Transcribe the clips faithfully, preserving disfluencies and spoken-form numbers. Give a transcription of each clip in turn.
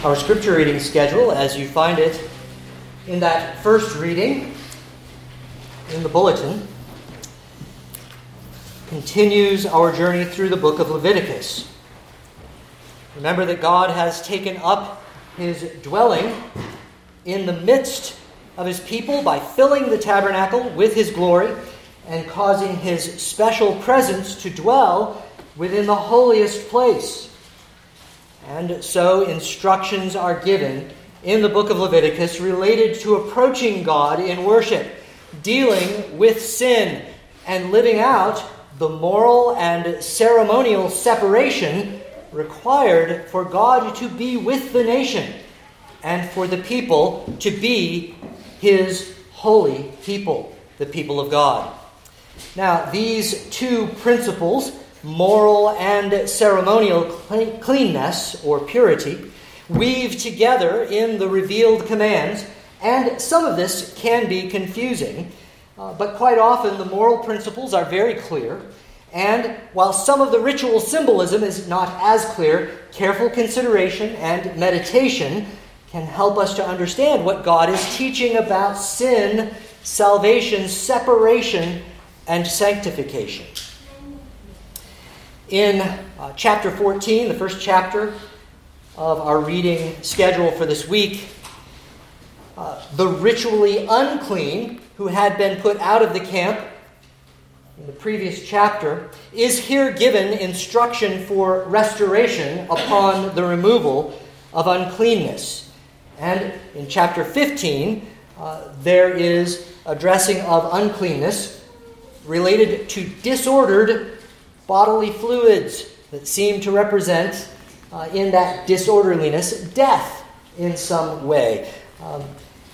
Our scripture reading schedule, as you find it in that first reading in the bulletin, continues our journey through the book of Leviticus. Remember that God has taken up his dwelling in the midst of his people by filling the tabernacle with his glory and causing his special presence to dwell within the holiest place. And so instructions are given in the book of Leviticus related to approaching God in worship, dealing with sin, and living out the moral and ceremonial separation required for God to be with the nation and for the people to be his holy people, the people of God. Now, these two principles, moral and ceremonial cleanness or purity, weave together in the revealed commands, and some of this can be confusing, uh, but quite often the moral principles are very clear, and while some of the ritual symbolism is not as clear, careful consideration and meditation can help us to understand what God is teaching about sin, salvation, separation, and sanctification. In uh, chapter fourteen, the first chapter of our reading schedule for this week, uh, the ritually unclean who had been put out of the camp in the previous chapter is here given instruction for restoration upon the removal of uncleanness. And in chapter fifteen, uh, there is addressing of uncleanness related to disordered bodily fluids that seem to represent, uh, in that disorderliness, death in some way. Um,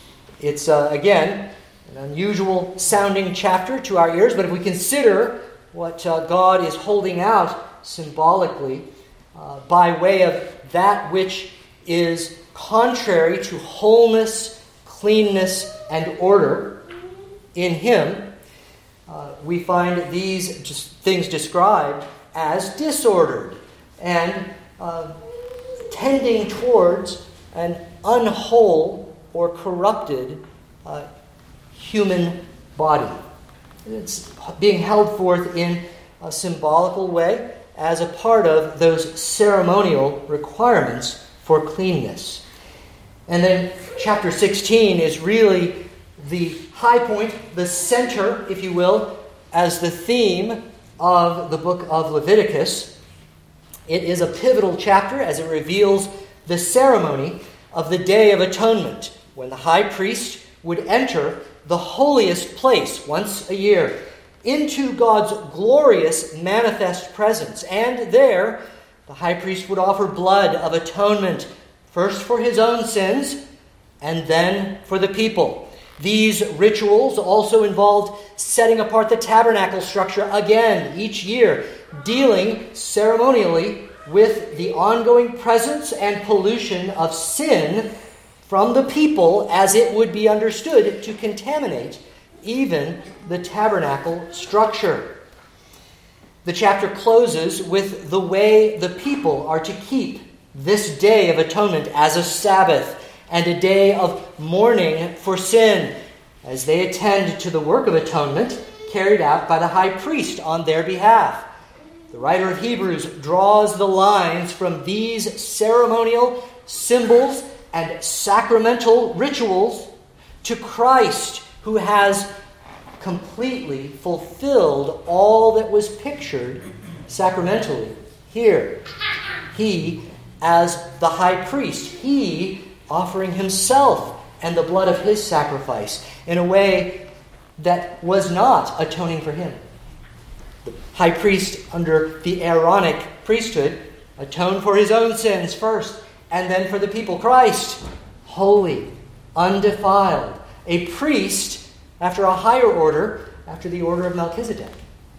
it's, uh, again, an unusual sounding chapter to our ears, but if we consider what uh, God is holding out symbolically uh, by way of that which is contrary to wholeness, cleanness, and order in him, Uh, we find these just things described as disordered and uh, tending towards an unwhole or corrupted uh, human body. It's being held forth in a symbolical way as a part of those ceremonial requirements for cleanness. And then chapter sixteen is really the high point, the center, if you will, as the theme of the book of Leviticus. It is a pivotal chapter as it reveals the ceremony of the Day of Atonement, when the high priest would enter the holiest place once a year into God's glorious manifest presence. And there, the high priest would offer blood of atonement, first for his own sins and then for the people. These rituals also involved setting apart the tabernacle structure again each year, dealing ceremonially with the ongoing presence and pollution of sin from the people as it would be understood to contaminate even the tabernacle structure. The chapter closes with the way the people are to keep this Day of Atonement as a Sabbath and a day of mourning for sin, as they attend to the work of atonement carried out by the high priest on their behalf. The writer of Hebrews draws the lines from these ceremonial symbols and sacramental rituals to Christ, who has completely fulfilled all that was pictured sacramentally here. He, as the high priest, he offering himself and the blood of his sacrifice in a way that was not atoning for him. The high priest under the Aaronic priesthood atoned for his own sins first, and then for the people. Christ, holy, undefiled, a priest after a higher order, after the order of Melchizedek,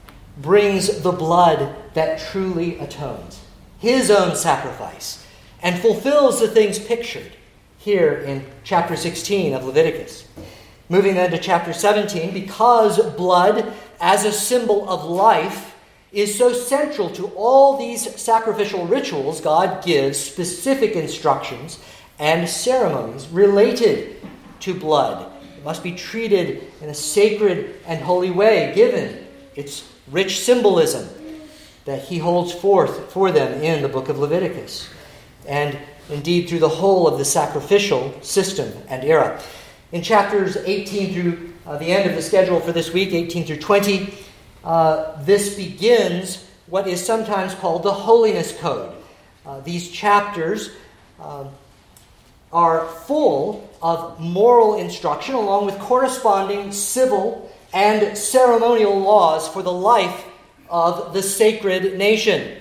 brings the blood that truly atones, his own sacrifice, and fulfills the things pictured here in chapter sixteen of Leviticus. Moving then to chapter seventeen, because blood as a symbol of life is so central to all these sacrificial rituals, God gives specific instructions and ceremonies related to blood. It must be treated in a sacred and holy way, given its rich symbolism that he holds forth for them in the book of Leviticus, and indeed through the whole of the sacrificial system and era. In chapters eighteen through uh, the end of the schedule for this week, eighteen through twenty, uh, this begins what is sometimes called the Holiness Code. Uh, these chapters uh, are full of moral instruction along with corresponding civil and ceremonial laws for the life of the sacred nation.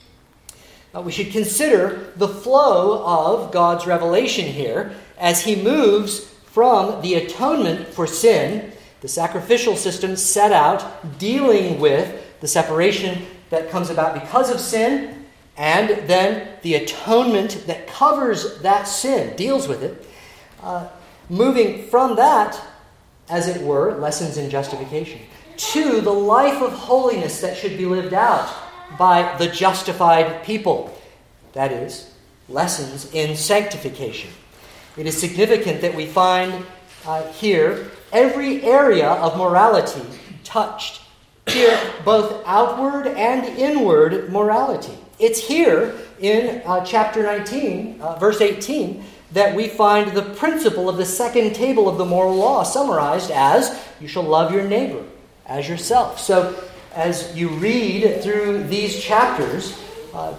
Uh, we should consider the flow of God's revelation here as he moves from the atonement for sin, the sacrificial system set out dealing with the separation that comes about because of sin, and then the atonement that covers that sin, deals with it, uh, moving from that, as it were, lessons in justification, to the life of holiness that should be lived out by the justified people. That is, lessons in sanctification. It is significant that we find uh, here every area of morality touched. Here, both outward and inward morality. It's here in uh, chapter nineteen, uh, verse eighteen, that we find the principle of the second table of the moral law summarized as, you shall love your neighbor as yourself. So, as you read through these chapters, uh,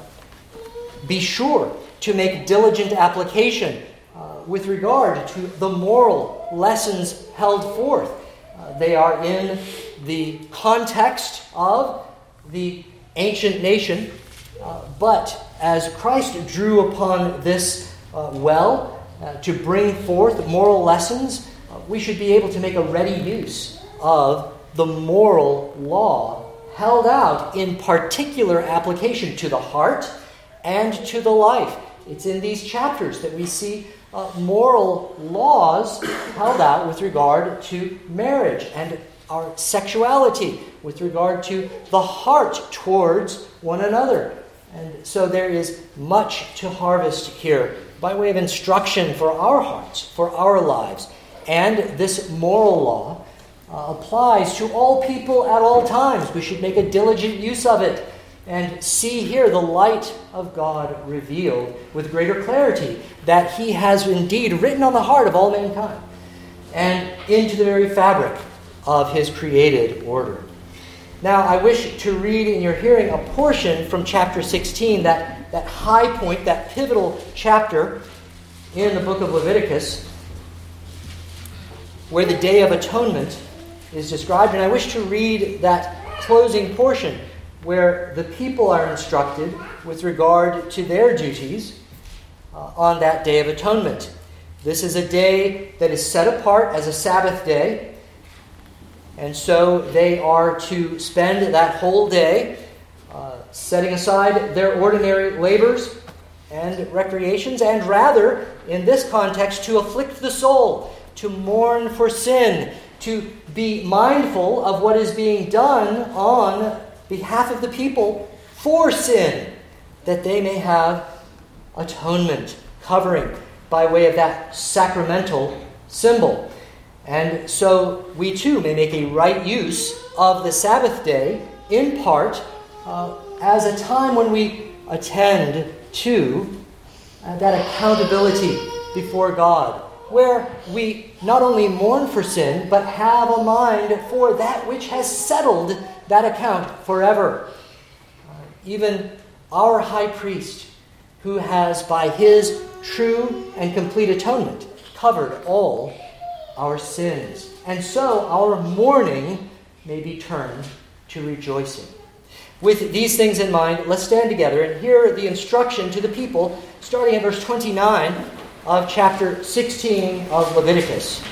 be sure to make diligent application uh, with regard to the moral lessons held forth. Uh, they are in the context of the ancient nation, uh, but as Christ drew upon this uh, well uh, to bring forth moral lessons, uh, we should be able to make a ready use of the moral law held out in particular application to the heart and to the life. It's in these chapters that we see uh, moral laws held out with regard to marriage and our sexuality, with regard to the heart towards one another. And so there is much to harvest here by way of instruction for our hearts, for our lives. And this moral law uh, applies to all people at all times. We should make a diligent use of it and see here the light of God revealed with greater clarity that he has indeed written on the heart of all mankind and into the very fabric of his created order. Now, I wish to read in your hearing a portion from chapter sixteen, that, that high point, that pivotal chapter in the book of Leviticus, where the Day of Atonement is described. And I wish to read that closing portion where the people are instructed with regard to their duties uh, on that Day of Atonement. This is a day that is set apart as a Sabbath day. And so they are to spend that whole day uh, setting aside their ordinary labors and recreations, and rather, in this context, to afflict the soul, to mourn for sin, to be mindful of what is being done on behalf of the people for sin, that they may have atonement, covering, by way of that sacramental symbol. And so we too may make a right use of the Sabbath day, in part, uh, as a time when we attend to uh, that accountability before God, where we not only mourn for sin, but have a mind for that which has settled that account forever. Uh, even our high priest, who has by his true and complete atonement covered all our sins. And so our mourning may be turned to rejoicing. With these things in mind, let's stand together and hear the instruction to the people, starting at verse twenty-nine of chapter sixteen of Leviticus.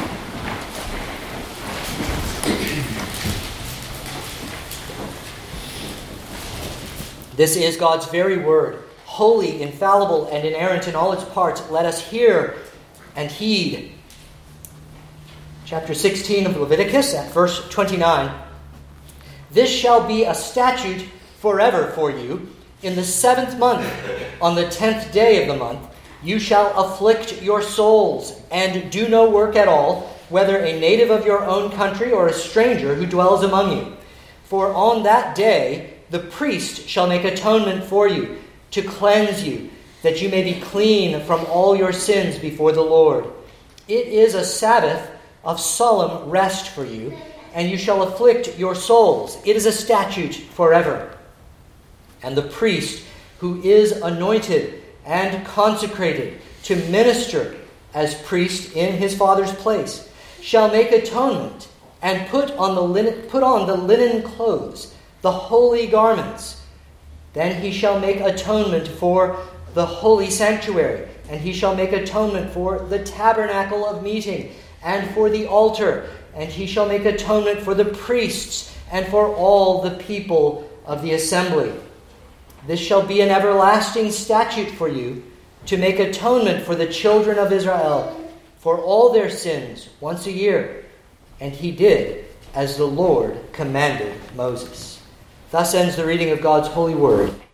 This is God's very word, holy, infallible, and inerrant in all its parts. Let us hear and heed. Chapter sixteen of Leviticus, at verse twenty-nine. This shall be a statute forever for you. In the seventh month, on the tenth day of the month, You shall afflict your souls, and do no work at all, whether a native of your own country or a stranger who dwells among you. For on that day the priest shall make atonement for you, to cleanse you, that you may be clean from all your sins before the Lord. It is a Sabbath of solemn rest for you, and you shall afflict your souls. It is a statute forever. And the priest who is anointed and consecrated to minister as priest in his Father's place shall make atonement and put on the linen, put on the linen clothes, the holy garments. Then he shall make atonement for the holy sanctuary, and he shall make atonement for the tabernacle of meeting and for the altar, and he shall make atonement for the priests and for all the people of the assembly. This shall be an everlasting statute for you, to make atonement for the children of Israel for all their sins once a year. And he did as the Lord commanded Moses. Thus ends the reading of God's holy word.